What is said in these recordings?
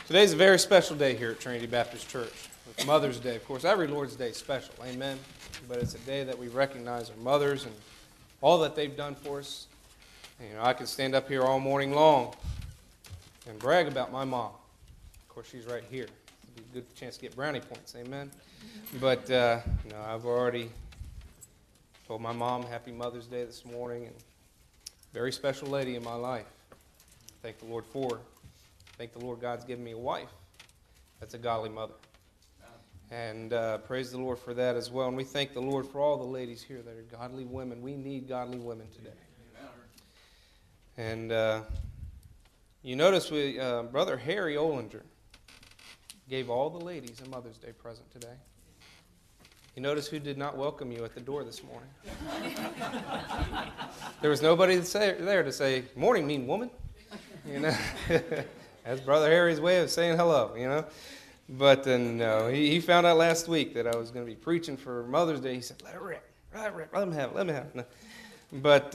Today's a very special day here at Trinity Baptist Church. It's Mother's Day. Of course, every Lord's Day is special, amen? But it's a day that we recognize our mothers and all that they've done for us. And, I could stand up here all morning long and brag about my mom. Of course, she's right here. It'd be a good chance to get brownie points, amen? But, I've already told my mom Happy Mother's Day this morning, and very special lady in my life. Thank the Lord for her. Thank the Lord God's given me a wife that's a godly mother. And praise the Lord for that as well. And we thank the Lord for all the ladies here that are godly women. We need godly women today. And you notice Brother Harry Olinger gave all the ladies a Mother's Day present today. You notice who did not welcome you at the door this morning? There was nobody there to say, "Morning, mean woman." You know, that's Brother Harry's way of saying hello, you know. But no, he found out last week that I was going to be preaching for Mother's Day. He said, "Let it rip, let him have it." No. But,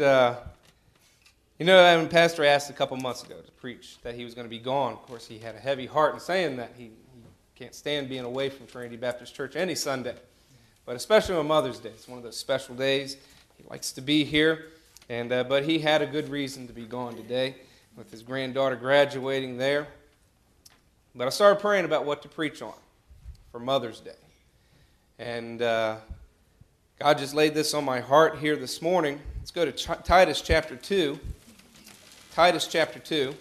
Pastor asked a couple months ago to preach that he was going to be gone. Of course, he had a heavy heart in saying that. He can't stand being away from Trinity Baptist Church any Sunday. But especially on Mother's Day. It's one of those special days. He likes to be here. But he had a good reason to be gone today with his granddaughter graduating there. But I started praying about what to preach on for Mother's Day. And God just laid this on my heart here this morning. Let's go to Titus chapter 2. Titus chapter 2.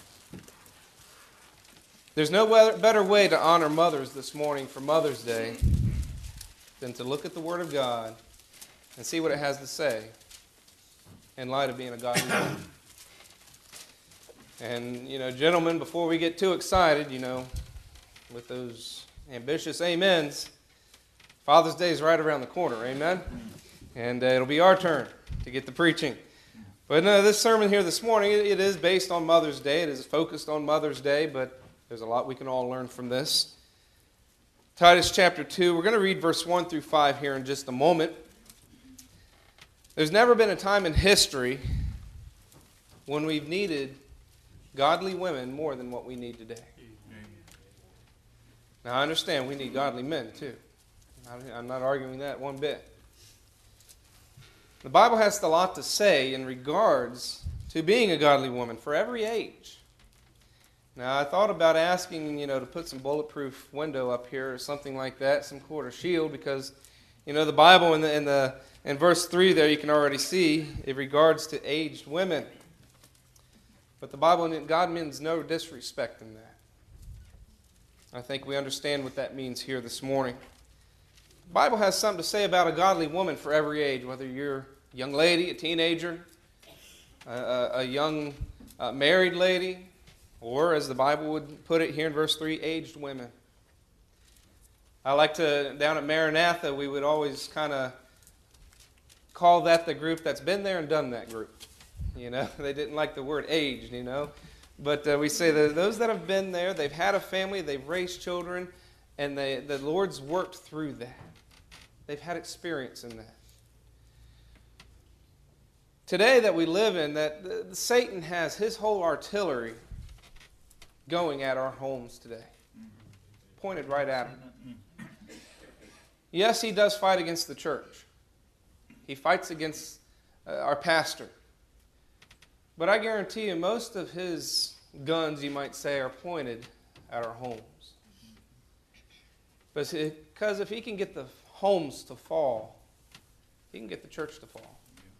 There's no better way to honor mothers this morning for Mother's Day than to look at the Word of God and see what it has to say in light of being a godly woman. And, gentlemen, before we get too excited, with those ambitious amens, Father's Day is right around the corner, amen? And it'll be our turn to get the preaching. But this sermon here this morning, it is based on Mother's Day. It is focused on Mother's Day, but there's a lot we can all learn from this. Titus chapter 2, we're going to read verse 1 through 5 here in just a moment. There's never been a time in history when we've needed godly women more than what we need today. Now, I understand we need godly men, too. I'm not arguing that one bit. The Bible has a lot to say in regards to being a godly woman for every age. Now, I thought about asking, to put some bulletproof window up here or something like that, some sort of shield, because, the Bible in verse 3 there, you can already see in regards to aged women. But the Bible, God means no disrespect in that. I think we understand what that means here this morning. The Bible has something to say about a godly woman for every age, whether you're a young lady, a teenager, a young married lady, or as the Bible would put it here in verse 3, aged women. I like to, down at Maranatha, we would always kind of call that the group that's been there and done that group. They didn't like the word aged, But we say that those that have been there, they've had a family, they've raised children, and the Lord's worked through that. They've had experience in that. Today that we live in, that Satan has his whole artillery going at our homes today. Pointed right at them. Yes, he does fight against the church. He fights against our pastor. But I guarantee you, most of his guns, you might say, are pointed at our homes. Because if he can get the homes to fall, he can get the church to fall.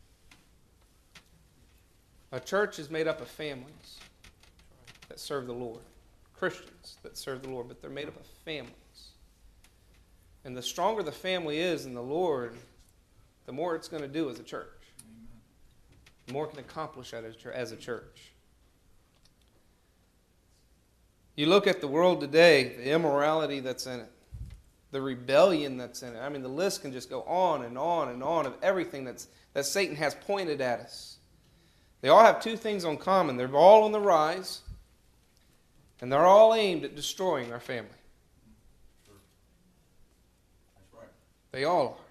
A church is made up of families that serve the Lord. Christians that serve the Lord, but they're made up of families. And the stronger the family is in the Lord, the more it's going to do as a church. The more it can accomplish as a church. You look at the world today, the immorality that's in it, the rebellion that's in it. I mean, the list can just go on and on and on of everything that Satan has pointed at us. They all have two things in common. They're all on the rise, and they're all aimed at destroying our family. That's right. They all are.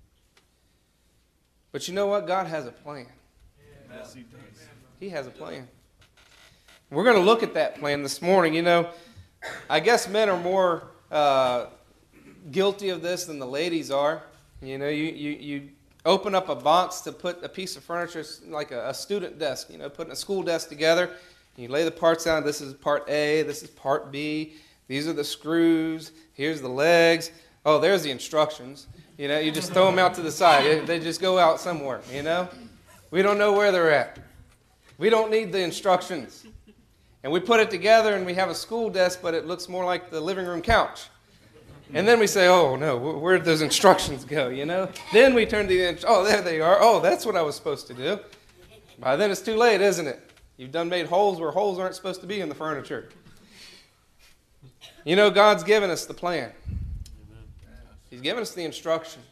But you know what? God has a plan. Yes, He does. He has a plan. We're going to look at that plan this morning. I guess men are more guilty of this than the ladies are. You know, you open up a box to put a piece of furniture like a student desk, you know, putting a school desk together. You lay the parts down. This is part A. This is part B. These are the screws. Here's the legs. Oh, there's the instructions. You know, you just throw them out to the side. They just go out somewhere, you know. We don't know where they're at. We don't need the instructions. And we put it together and we have a school desk, but it looks more like the living room couch. And then we say, oh, no, where'd those instructions go, you know? Then we turn to the, oh, there they are. Oh, that's what I was supposed to do. By then it's too late, isn't it? You've done made holes where holes aren't supposed to be in the furniture. You know, God's given us the plan. He's given us the instructions.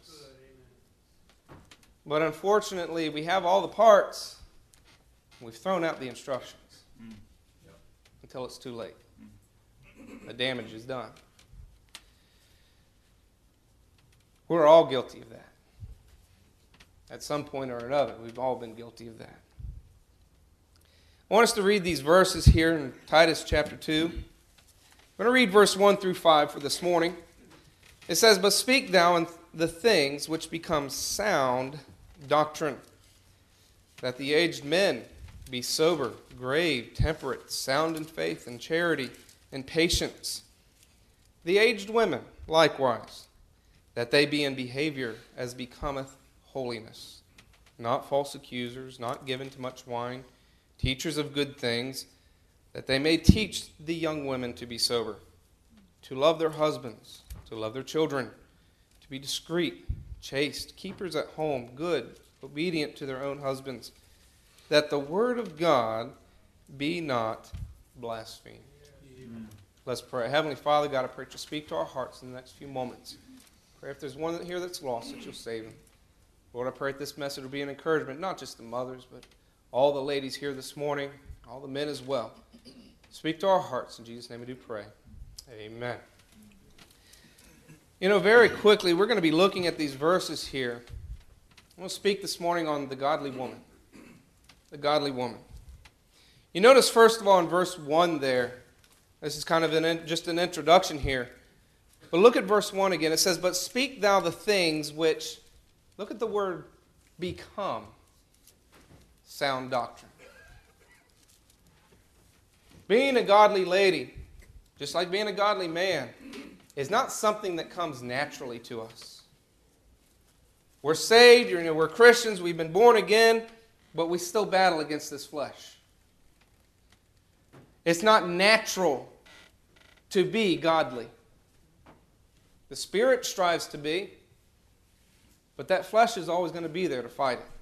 But unfortunately, we have all the parts. We've thrown out the instructions until it's too late. The damage is done. We're all guilty of that. At some point or another, we've all been guilty of that. I want us to read these verses here in Titus chapter 2. I'm going to read verse 1 through 5 for this morning. It says, "But speak thou in the things which become sound doctrine, that the aged men be sober, grave, temperate, sound in faith and charity and patience. The aged women likewise, that they be in behavior as becometh holiness, not false accusers, not given to much wine, teachers of good things, that they may teach the young women to be sober, to love their husbands, to love their children, to be discreet, chaste, keepers at home, good, obedient to their own husbands, that the word of God be not blasphemed." Amen. Let's pray. Heavenly Father, God, I pray that you'll speak to our hearts in the next few moments. Pray if there's one here that's lost, that you'll save him. Lord, I pray that this message will be an encouragement, not just to mothers, but all the ladies here this morning, all the men as well. Speak to our hearts. In Jesus' name we do pray. Amen. You know, very quickly, we're going to be looking at these verses here. I'm going to speak this morning on the godly woman. The godly woman. You notice, first of all, in verse 1 there, this is kind of just an introduction here. But look at verse 1 again. It says, "But speak thou the things which," look at the word, "become sound doctrine." Being a godly lady, just like being a godly man, is not something that comes naturally to us. We're saved, we're Christians, we've been born again, but we still battle against this flesh. It's not natural to be godly. The Spirit strives to be, but that flesh is always going to be there to fight it.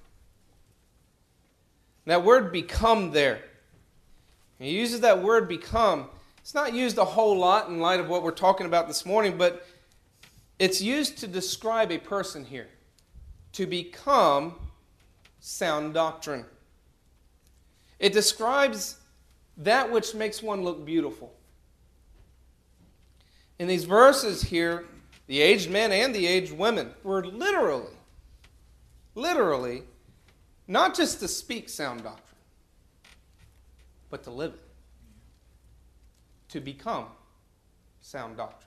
That word "become" there, he uses that word "become." It's not used a whole lot in light of what we're talking about this morning, but it's used to describe a person here. To become sound doctrine. It describes that which makes one look beautiful. In these verses here, the aged men and the aged women were literally, not just to speak sound doctrine, but to live it. To become sound doctrine.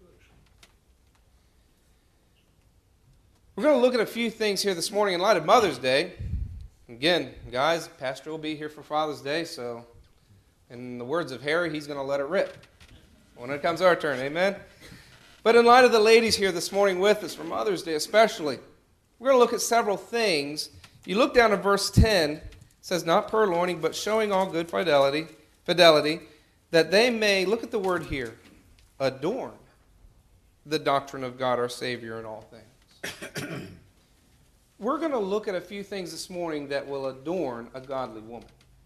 We're going to look at a few things here this morning in light of Mother's Day. Again, guys, Pastor will be here for Father's Day, so in the words of Harry, he's going to let it rip when it comes our turn, amen? But in light of the ladies here this morning with us, for Mother's Day especially, we're going to look at several things. You look down at verse 10, it says, "Not purloining, but showing all good fidelity, that they may," look at the word here, "adorn the doctrine of God our Savior in all things." We're going to look at a few things this morning that will adorn a godly woman,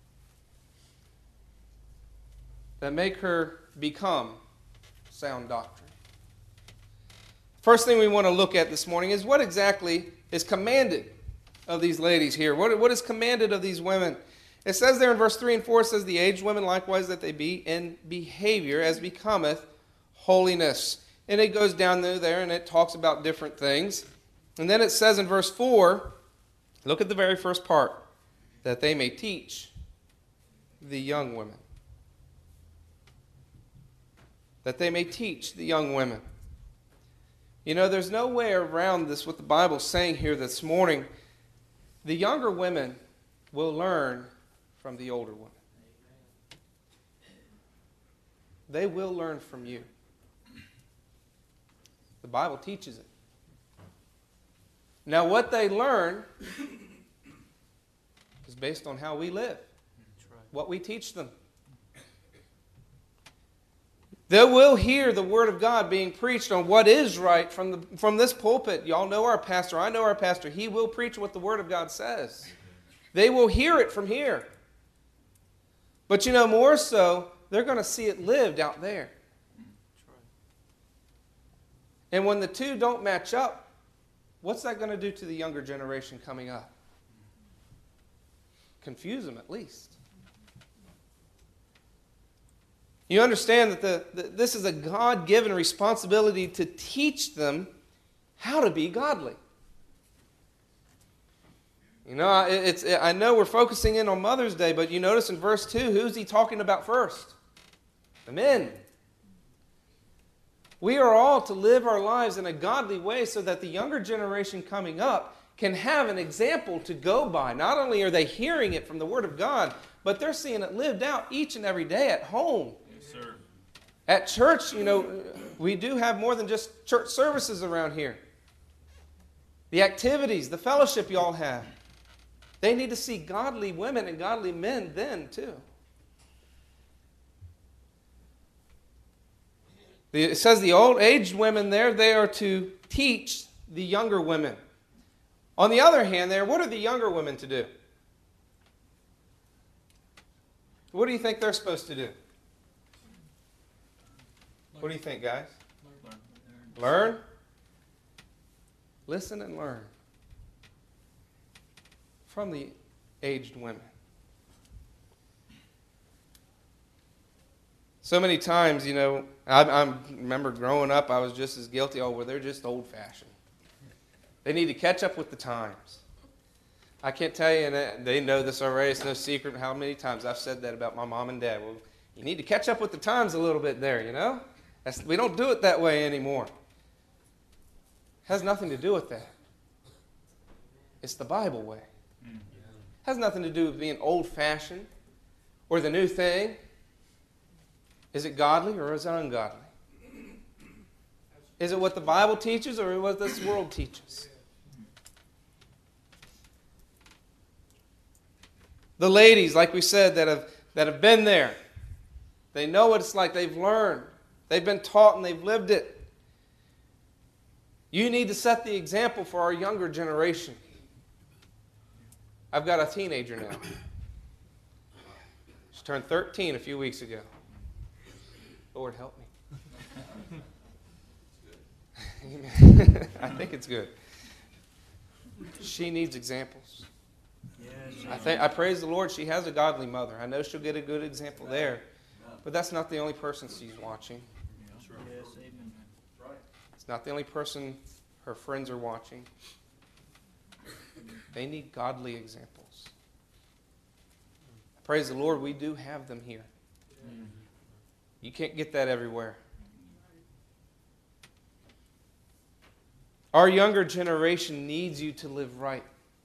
that make her become sound doctrine. First thing we want to look at this morning is what exactly is commanded of these ladies here. What is commanded of these women? It says there in verse 3 and 4, it says, "The aged women likewise, that they be in behavior as becometh holiness." And it goes down there and it talks about different things. And then it says in verse 4, look at the very first part, "that they may teach the young women." that they may teach the young women. You know, there's no way around this, what the Bible's saying here this morning. The younger women will learn from the older women. They will learn from you. The Bible teaches it. Now, what they learn is based on how we live, what we teach them. They will hear the Word of God being preached on what is right from this pulpit. Y'all know our pastor. I know our pastor. He will preach what the Word of God says. They will hear it from here. But you know, more so, they're going to see it lived out there. And when the two don't match up, what's that going to do to the younger generation coming up? Confuse them at least. You understand that this is a God-given responsibility to teach them how to be godly. You know, I know we're focusing in on Mother's Day, but you notice in verse 2, who's he talking about first? The men. We are all to live our lives in a godly way so that the younger generation coming up can have an example to go by. Not only are they hearing it from the Word of God, but they're seeing it lived out each and every day at home. Yes, sir. At church, you know, we do have more than just church services around here. The activities, the fellowship you all have. They need to see godly women and godly men then, too. It says the old-aged women there, they are to teach the younger women. On the other hand there, what are the younger women to do? What do you think they're supposed to do? What do you think, guys? Learn? Listen and learn from the aged women. So many times, you know, I remember growing up, I was just as guilty. Oh, well, they're just old-fashioned. They need to catch up with the times. I can't tell you, and they know this already, it's no secret how many times I've said that about my mom and dad. Well, you need to catch up with the times a little bit there, you know? We don't do it that way anymore. It has nothing to do with that. It's the Bible way. It has nothing to do with being old-fashioned or the new thing. Is it godly or is it ungodly? Is it what the Bible teaches or what this world teaches? The ladies, like we said, that have been there, they know what it's like. They've learned. They've been taught and they've lived it. You need to set the example for our younger generation. I've got a teenager now. She turned 13 a few weeks ago. Lord, help me. Amen. I think it's good. She needs examples. I praise the Lord she has a godly mother. I know she'll get a good example there. But that's not the only person she's watching. It's not the only person her friends are watching. They need godly examples. Praise the Lord, we do have them here. You can't get that everywhere. Our younger generation needs you to live right.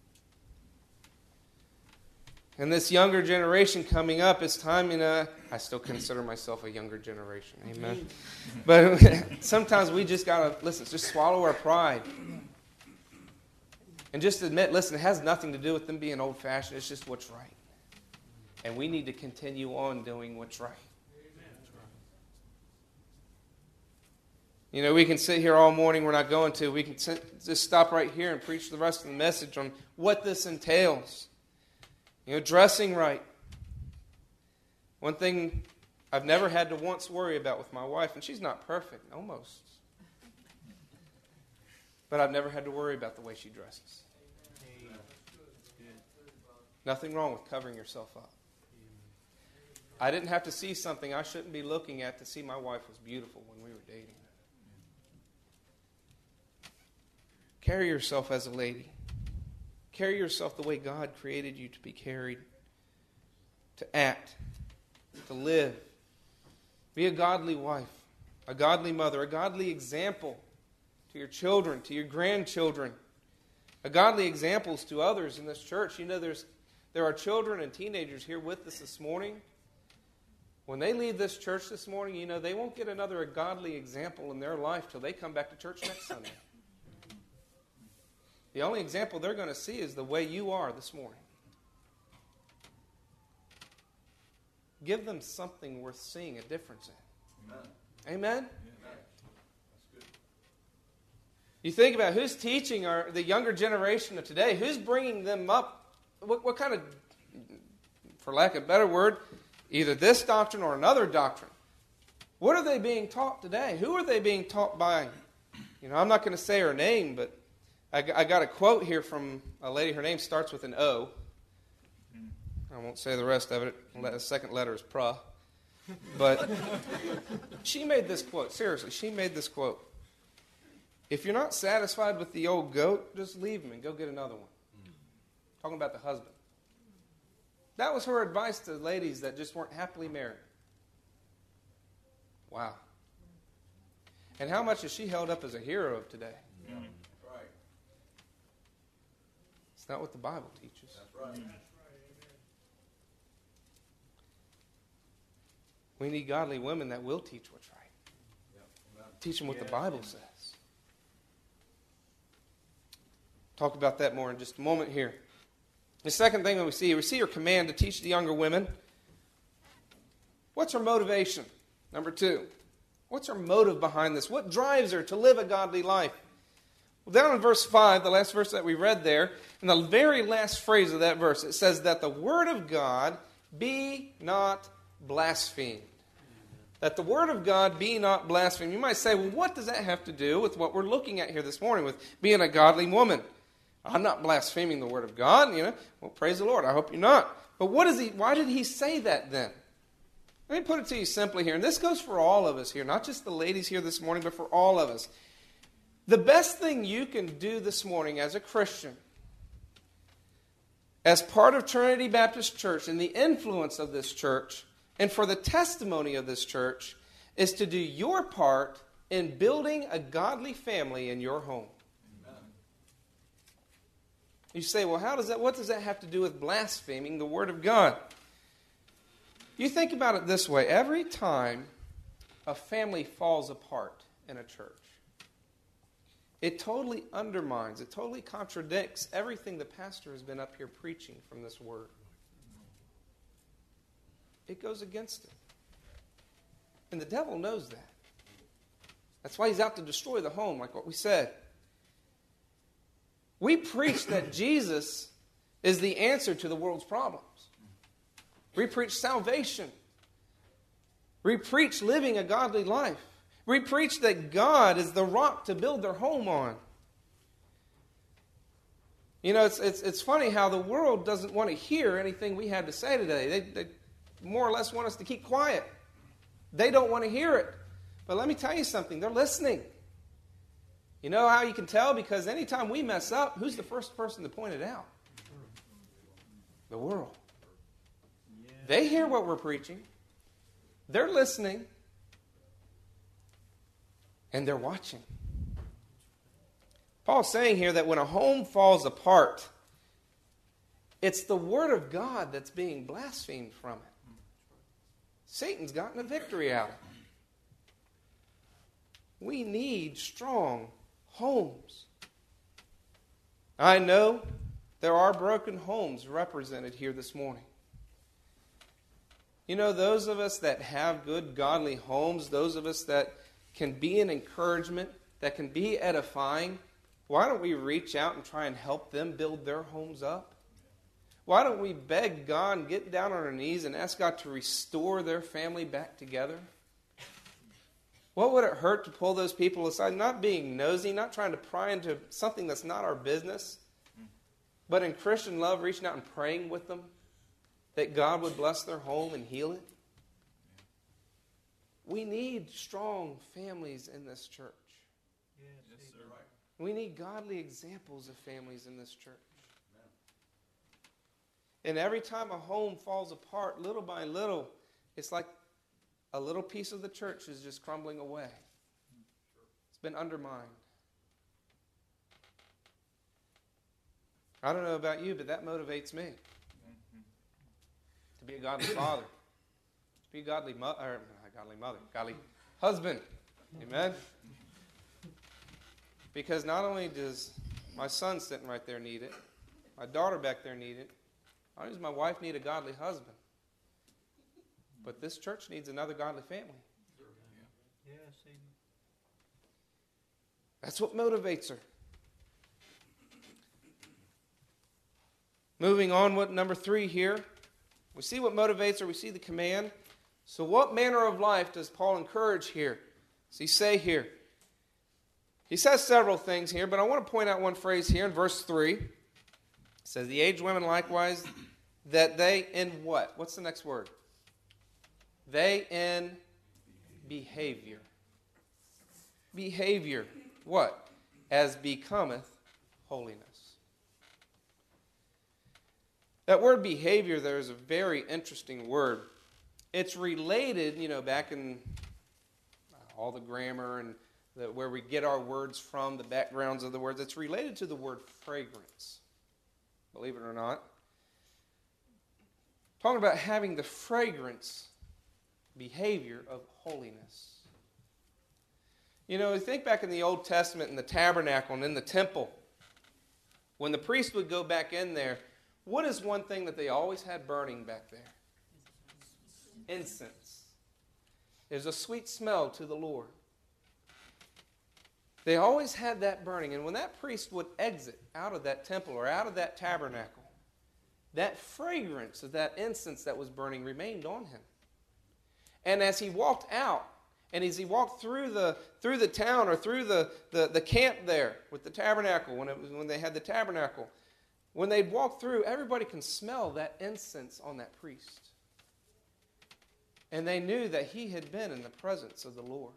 And this younger generation coming up, it's time, I still consider myself a younger generation. Amen. But sometimes we just got to, listen, just swallow our pride. And just admit, listen, it has nothing to do with them being old-fashioned. It's just what's right. And we need to continue on doing what's right. You know, we can sit here all morning. We're not going to. We can just stop right here and preach the rest of the message on what this entails. You know, dressing right. One thing I've never had to once worry about with my wife, and she's not perfect, almost. But I've never had to worry about the way she dresses. Nothing wrong with covering yourself up. I didn't have to see something I shouldn't be looking at to see my wife was beautiful when we were dating. Carry yourself as a lady. Carry yourself the way God created you to be carried, to act, to live. Be a godly wife. a godly mother, a godly example to your children, to your grandchildren, a godly examples to others in this church. You know, there are children and teenagers here with us this morning. When they leave this church this morning, you know, they won't get another godly example in their life till they come back to church next Sunday. The only example they're going to see is the way you are this morning. Give them something worth seeing a difference in. Amen? Amen? You think about who's teaching the younger generation of today. Who's bringing them up? What kind of, for lack of a better word, either this doctrine or another doctrine. What are they being taught today? Who are they being taught by? You know, I'm not going to say her name, but I got a quote here from a lady. Her name starts with an O. I won't say the rest of it. The second letter is pra. But she made this quote. Seriously, she made this quote. If you're not satisfied with the old goat, just leave him and go get another one. Talking about the husband. That was her advice to ladies that just weren't happily married. Wow. And how much is she held up as a hero of today? Yeah. That's right. It's not what the Bible teaches. That's right. We need godly women that will teach what's right. Yeah. Teach them what the Bible says. Talk about that more in just a moment here. The second thing that we see her command to teach the younger women. What's her motivation? Number 2. What's her motive behind this? What drives her to live a godly life? Well, down in verse 5, the last verse that we read there, in the very last phrase of that verse, it says that the word of God be not blasphemed. That the word of God be not blasphemed. You might say, well, what does that have to do with what we're looking at here this morning with being a godly woman? I'm not blaspheming the word of God, you know. Well, praise the Lord. I hope you're not. But why did he say that then? Let me put it to you simply here. And this goes for all of us here, not just the ladies here this morning, but for all of us. The best thing you can do this morning as a Christian, as part of Trinity Baptist Church and the influence of this church, and for the testimony of this church, is to do your part in building a godly family in your home. You say, well, what does that have to do with blaspheming the Word of God? You think about it this way. Every time a family falls apart in a church, it totally undermines, it totally contradicts everything the pastor has been up here preaching from this Word. It goes against it. And the devil knows that. That's why he's out to destroy the home, like what we said. We preach that Jesus is the answer to the world's problems. We preach salvation. We preach living a godly life. We preach that God is the rock to build their home on. You know, it's funny how the world doesn't want to hear anything we have to say today. They more or less want us to keep quiet. They don't want to hear it. But let me tell you something. They're listening. You know how you can tell? Because anytime we mess up, who's the first person to point it out? The world. They hear what we're preaching. They're listening. And they're watching. Paul's saying here that when a home falls apart, it's the Word of God that's being blasphemed from it. Satan's gotten a victory out of it. We need strong homes. I know there are broken homes represented here this morning. You know, those of us that have good, godly homes, those of us that can be an encouragement, that can be edifying, why don't we reach out and try and help them build their homes up? Why don't we beg God and get down on our knees and ask God to restore their family back together? What would it hurt to pull those people aside, not being nosy, not trying to pry into something that's not our business, but in Christian love, reaching out and praying with them that God would bless their home and heal it? We need strong families in this church. Yes, sir. We need godly examples of families in this church. And every time a home falls apart, little by little, it's like a little piece of the church is just crumbling away. It's been undermined. I don't know about you, but that motivates me. To be a godly father. To be a godly mother, godly husband. Amen? Because not only does my son sitting right there need it, my daughter back there need it, not only does my wife need a godly husband, but this church needs another godly family. Yes, amen. That's what motivates her. Moving on, what number 3 here. We see what motivates her. We see the command. So what manner of life does Paul encourage here? Does he say here? He says several things here, but I want to point out one phrase here in verse 3. It says, the aged women likewise, that they in what? What's the next word? They in behavior. Behavior. What? As becometh holiness. That word behavior there is a very interesting word. It's related, back in all the grammar and where we get our words from, the backgrounds of the words. It's related to the word fragrance, believe it or not. Talking about having the fragrance behavior of holiness. Think back in the Old Testament in the tabernacle and in the temple. When the priest would go back in there, what is one thing that they always had burning back there? Incense. There's a sweet smell to the Lord. They always had that burning. And when that priest would exit out of that temple or out of that tabernacle, that fragrance of that incense that was burning remained on him. And as he walked out, and as he walked through the town or through the camp there with the tabernacle, when they had the tabernacle, when they'd walk through, everybody can smell that incense on that priest. And they knew that he had been in the presence of the Lord.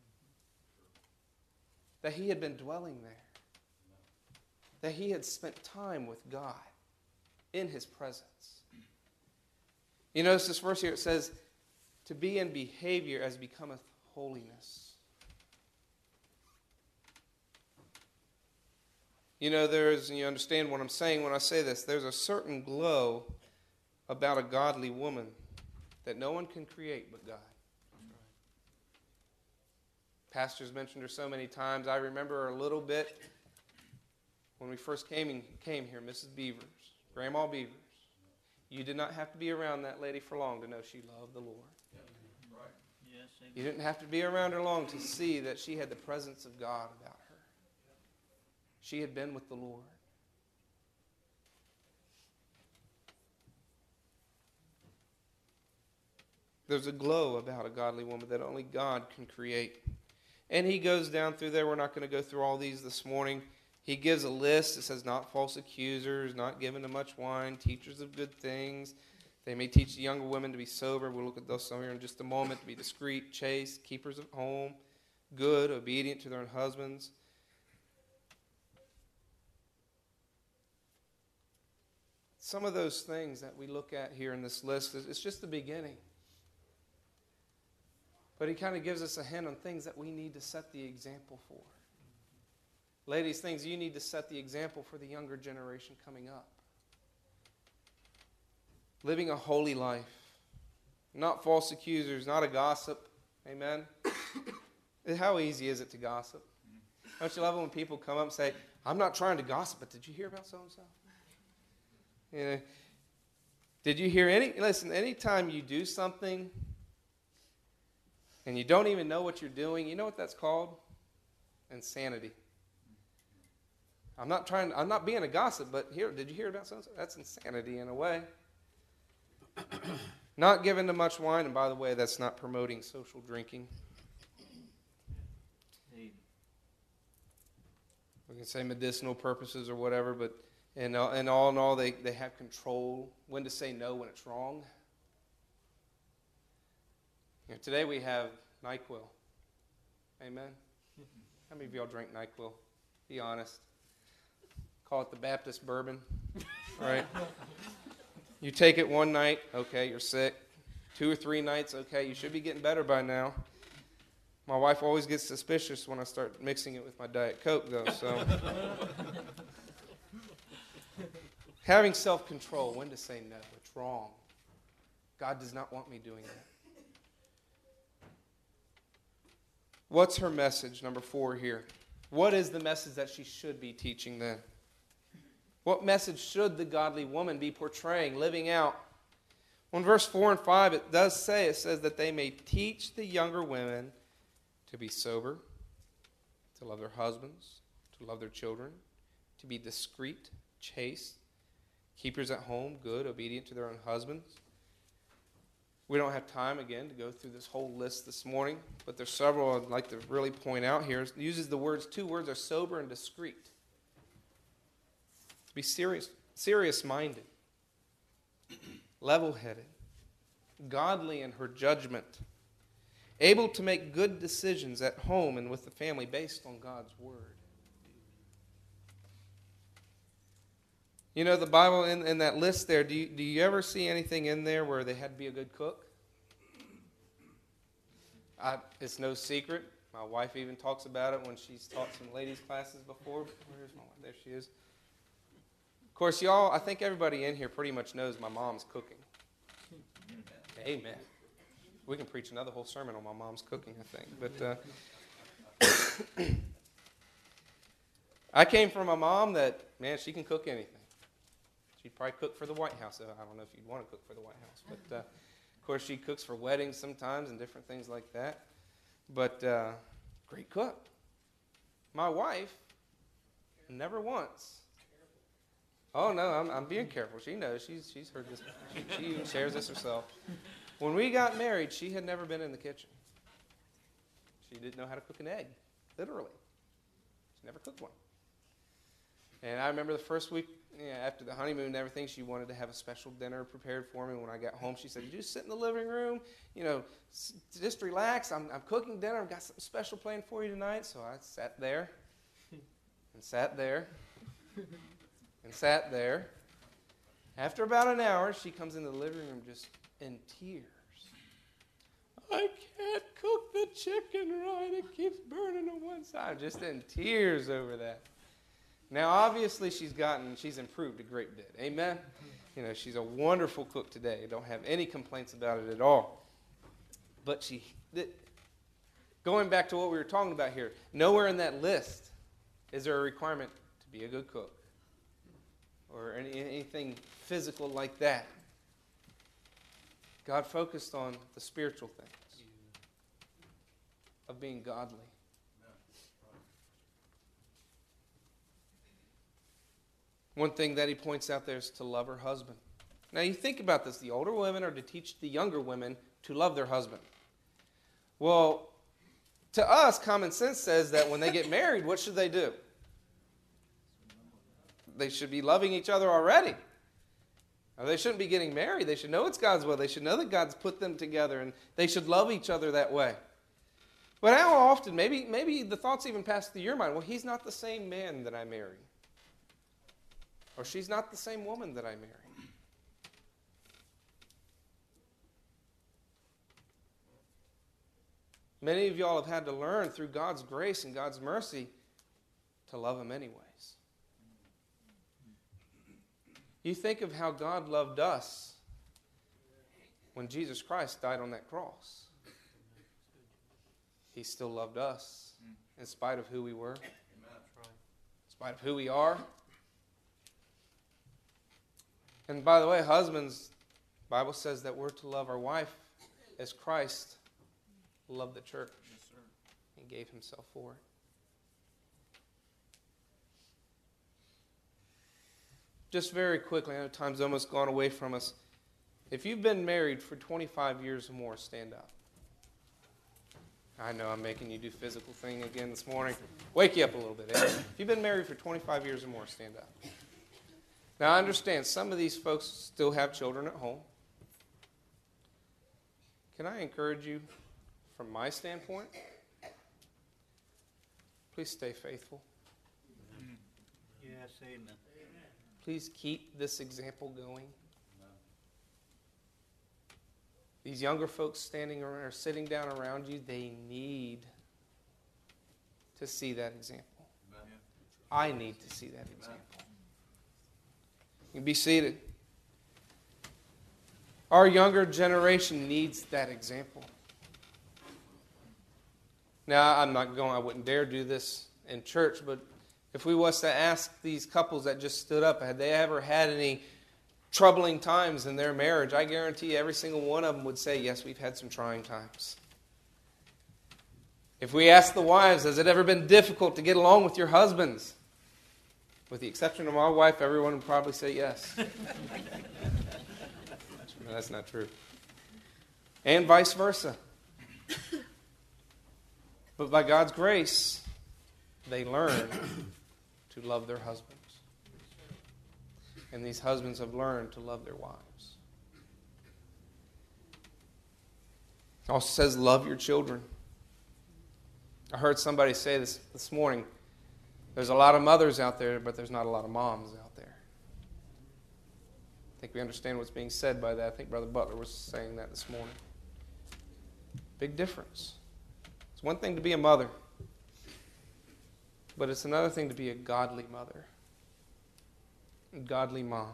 That he had been dwelling there. That he had spent time with God in his presence. You notice this verse here, it says, to be in behavior as becometh holiness. You understand what I'm saying when I say this, there's a certain glow about a godly woman that no one can create but God. Pastor's mentioned her so many times. I remember her a little bit when we first came here, Mrs. Beavers, Grandma Beavers. You did not have to be around that lady for long to know she loved the Lord. Yes, amen. You didn't have to be around her long to see that she had the presence of God about her. She had been with the Lord. There's a glow about a godly woman that only God can create. And he goes down through there. We're not going to go through all these this morning. He gives a list. It says, not false accusers, not given to much wine, teachers of good things. They may teach the younger women to be sober. We'll look at those some here in just a moment. To be discreet, chaste, keepers of home, good, obedient to their own husbands. Some of those things that we look at here in this list, it's just the beginning. But he kind of gives us a hint on things that we need to set the example for. Ladies, things you need to set the example for the younger generation coming up. Living a holy life. Not false accusers, not a gossip. Amen? How easy is it to gossip? Don't you love it when people come up and say, I'm not trying to gossip, but did you hear about so-and-so? Did you hear listen, anytime you do something and you don't even know what you're doing, you know what that's called? Insanity. I'm not being a gossip, but did you hear about so-and-so? That's insanity in a way. Not given to much wine, and by the way, that's not promoting social drinking. We can say medicinal purposes or whatever, but in all, they have control when to say no when it's wrong. Today we have NyQuil. Amen? How many of y'all drink NyQuil? Be honest. Call it the Baptist bourbon, right? You take it one night, okay, you're sick. 2 or 3 nights, okay, you should be getting better by now. My wife always gets suspicious when I start mixing it with my Diet Coke, though, so. Having self-control, when to say no. It's wrong. God does not want me doing that. What's her message, number 4 here? What is the message that she should be teaching then? What message should the godly woman be portraying, living out? Well, in verse 4 and 5, it says that they may teach the younger women to be sober, to love their husbands, to love their children, to be discreet, chaste, keepers at home, good, obedient to their own husbands. We don't have time, again, to go through this whole list this morning, but there's several I'd like to really point out here. It uses the words, 2 words are sober and discreet. To be serious-minded, level-headed, godly in her judgment, able to make good decisions at home and with the family based on God's Word. You know, the Bible, in that list there, do you ever see anything in there where they had to be a good cook? It's no secret. My wife even talks about it when she's taught some ladies' classes before. Where's my wife? There she is. Of course, y'all, I think everybody in here pretty much knows my mom's cooking. Amen. We can preach another whole sermon on my mom's cooking, I think. But I came from a mom that, man, she can cook anything. She'd probably cook for the White House. I don't know if you'd want to cook for the White House. But, of course, she cooks for weddings sometimes and different things like that. But great cook. My wife, never once. Oh, no, I'm being careful. She knows. She's heard this. She even shares this herself. When we got married, she had never been in the kitchen. She didn't know how to cook an egg, literally. She never cooked one. And I remember the first week after the honeymoon and everything, she wanted to have a special dinner prepared for me. When I got home, she said, "You just sit in the living room, just relax. I'm cooking dinner. I've got something special planned for you tonight." So I sat there and sat there and sat there. After about an hour, she comes into the living room just in tears. "I can't cook the chicken right. It keeps burning on one side." Just in tears over that. Now, obviously, she's improved a great bit. Amen? She's a wonderful cook today. Don't have any complaints about it at all. But going back to what we were talking about here, nowhere in that list is there a requirement to be a good cook or anything physical like that. God focused on the spiritual things of being godly. One thing that he points out there is to love her husband. Now you think about this. The older women are to teach the younger women to love their husband. Well, to us, common sense says that when they get married, what should they do? They should be loving each other already. Now, they shouldn't be getting married. They should know it's God's will. They should know that God's put them together, and they should love each other that way. But how often, maybe the thoughts even pass through your mind, well, he's not the same man that I marry. Or she's not the same woman that I marry. Many of y'all have had to learn through God's grace and God's mercy to love him anyways. You think of how God loved us when Jesus Christ died on that cross. He still loved us in spite of who we were, in spite of who we are. And by the way, husbands, the Bible says that we're to love our wife as Christ loved the church and gave himself for it. Just very quickly, I know time's almost gone away from us. If you've been married for 25 years or more, stand up. I know I'm making you do physical thing again this morning. Wake you up a little bit. If you've been married for 25 years or more, stand up. Now, I understand some of these folks still have children at home. Can I encourage you, from my standpoint, please stay faithful. Yes, amen. Please keep this example going. These younger folks standing around or sitting down around you, they need to see that example. I need to see that example. You can be seated. Our younger generation needs that example. Now, I wouldn't dare do this in church, but if we was to ask these couples that just stood up, had they ever had any troubling times in their marriage, I guarantee every single one of them would say, yes, we've had some trying times. If we ask the wives, has it ever been difficult to get along with your husbands? With the exception of my wife, everyone would probably say yes. That's not true. And vice versa. But by God's grace, they learn to love their husbands. And these husbands have learned to love their wives. It also says, love your children. I heard somebody say this morning, there's a lot of mothers out there, but there's not a lot of moms out there. I think we understand what's being said by that. I think Brother Butler was saying that this morning. Big difference. It's one thing to be a mother, but it's another thing to be a godly mother, a godly mom.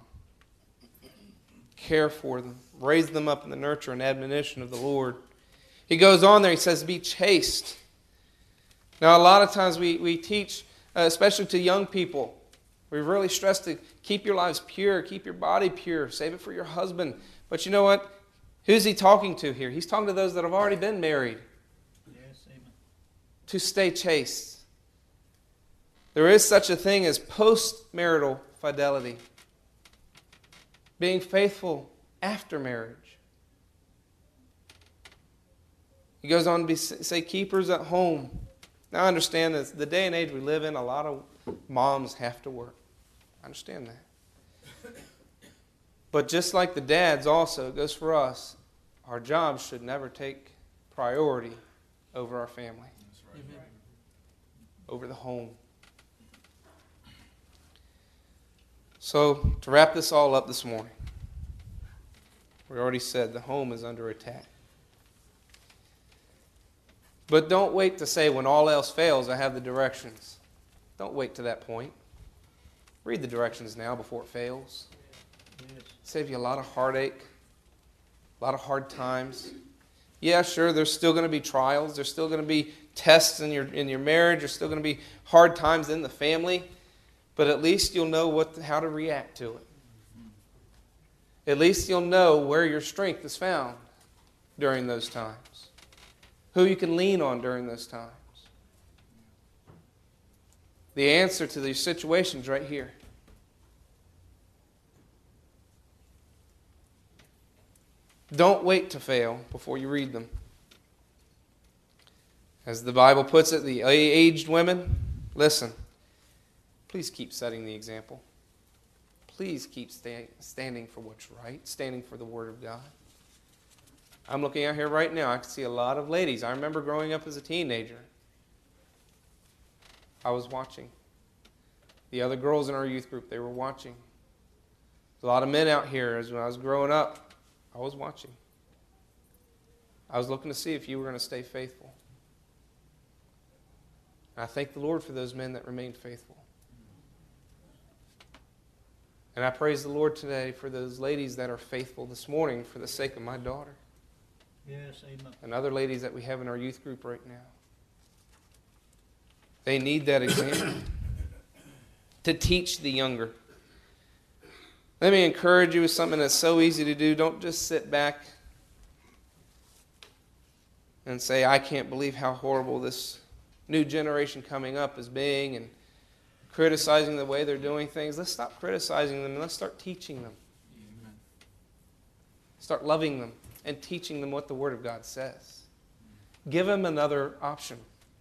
Care for them, raise them up in the nurture and admonition of the Lord. He goes on there, he says, be chaste. Now, a lot of times we teach, especially to young people, we really stress to keep your lives pure, keep your body pure, save it for your husband. But you know what? Who's he talking to here? He's talking to those that have already been married. Yes, amen. To stay chaste. There is such a thing as post-marital fidelity. Being faithful after marriage. He goes on to say keepers at home. Now I understand that the day and age we live in, a lot of moms have to work. I understand that. But just like the dads also, it goes for us, our jobs should never take priority over our family. That's right. Over the home. So, to wrap this all up this morning, we already said the home is under attack. But don't wait to say, when all else fails, I have the directions. Don't wait to that point. Read the directions now before it fails. Yes. Save you a lot of heartache, a lot of hard times. Yeah, sure, there's still going to be trials. There's still going to be tests in your marriage. There's still going to be hard times in the family. But at least you'll know how to react to it. At least you'll know where your strength is found during those times. Who you can lean on during those times. The answer to these situations right here. Don't wait to fail before you read them. As the Bible puts it, the aged women, listen, please keep setting the example. Please keep standing for what's right, standing for the Word of God. I'm looking out here right now. I can see a lot of ladies. I remember growing up as a teenager. I was watching. The other girls in our youth group, they were watching. There's a lot of men out here. As when I was growing up, I was watching. I was looking to see if you were going to stay faithful. And I thank the Lord for those men that remained faithful. And I praise the Lord today for those ladies that are faithful this morning for the sake of my daughter. Yes, amen. And other ladies that we have in our youth group right now. They need that example to teach the younger. Let me encourage you with something that's so easy to do. Don't just sit back and say, I can't believe how horrible this new generation coming up is being, and criticizing the way they're doing things. Let's stop criticizing them and let's start teaching them. Amen. Start loving them and teaching them what the Word of God says. Give them another option.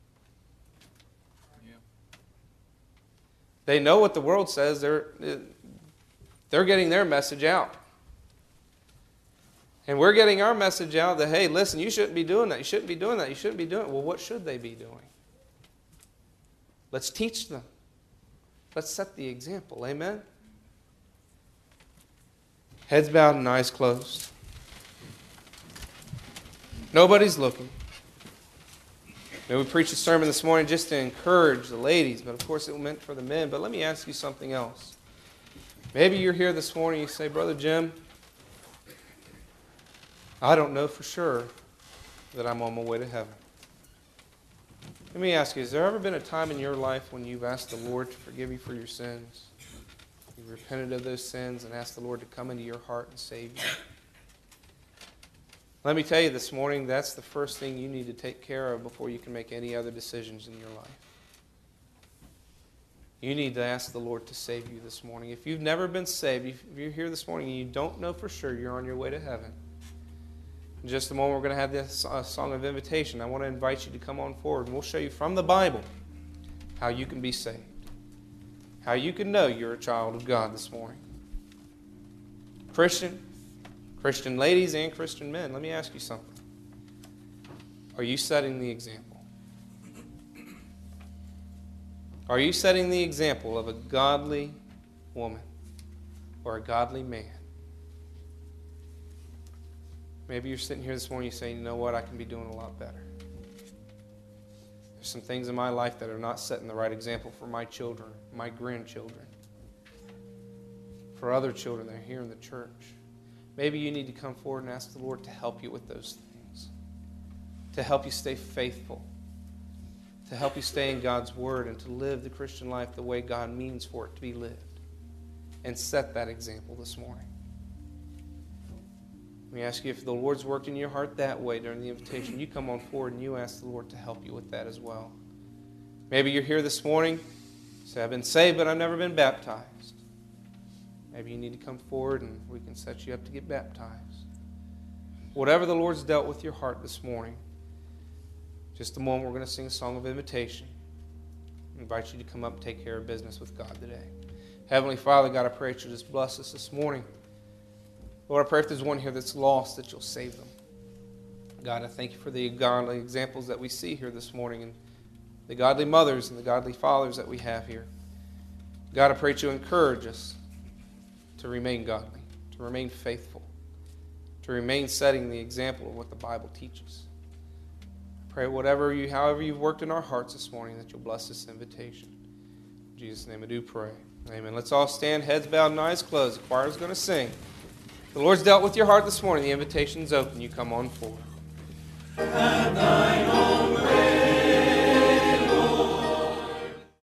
Yeah. They know what the world says. They're getting their message out. And we're getting our message out that, hey, listen, you shouldn't be doing that. You shouldn't be doing that. You shouldn't be doing it. Well, what should they be doing? Let's teach them. Let's set the example. Amen? Heads bowed and eyes closed. Nobody's looking. Maybe we preached a sermon this morning just to encourage the ladies, but of course it was meant for the men. But let me ask you something else. Maybe you're here this morning and you say, Brother Jim, I don't know for sure that I'm on my way to heaven. Let me ask you, has there ever been a time in your life when you've asked the Lord to forgive you for your sins? You've repented of those sins and asked the Lord to come into your heart and save you? Let me tell you this morning, that's the first thing you need to take care of before you can make any other decisions in your life. You need to ask the Lord to save you this morning. If you've never been saved, if you're here this morning and you don't know for sure you're on your way to heaven, in just a moment we're going to have this song of invitation. I want to invite you to come on forward and we'll show you from the Bible how you can be saved. How you can know you're a child of God this morning. Christian ladies and Christian men, let me ask you something. Are you setting the example? Are you setting the example of a godly woman or a godly man? Maybe you're sitting here this morning and you say, you know what, I can be doing a lot better. There's some things in my life that are not setting the right example for my children, my grandchildren, for other children that are here in the church. Maybe you need to come forward and ask the Lord to help you with those things, to help you stay faithful, to help you stay in God's Word and to live the Christian life the way God means for it to be lived, and set that example this morning. Let me ask you, if the Lord's worked in your heart that way during the invitation, you come on forward and you ask the Lord to help you with that as well. Maybe you're here this morning, say, I've been saved, but I've never been baptized. Maybe you need to come forward and we can set you up to get baptized. Whatever the Lord's dealt with your heart this morning, just a moment, we're going to sing a song of invitation. I invite you to come up and take care of business with God today. Heavenly Father, God, I pray that you'll just bless us this morning. Lord, I pray if there's one here that's lost, that you'll save them. God, I thank you for the godly examples that we see here this morning and the godly mothers and the godly fathers that we have here. God, I pray that you encourage us to remain godly, to remain faithful, to remain setting the example of what the Bible teaches. I pray however you've worked in our hearts this morning, that you'll bless this invitation. In Jesus' name I do pray. Amen. Let's all stand, heads bowed and eyes closed. The choir's going to sing. The Lord's dealt with your heart this morning. The invitation's open. You come on forward. At thine own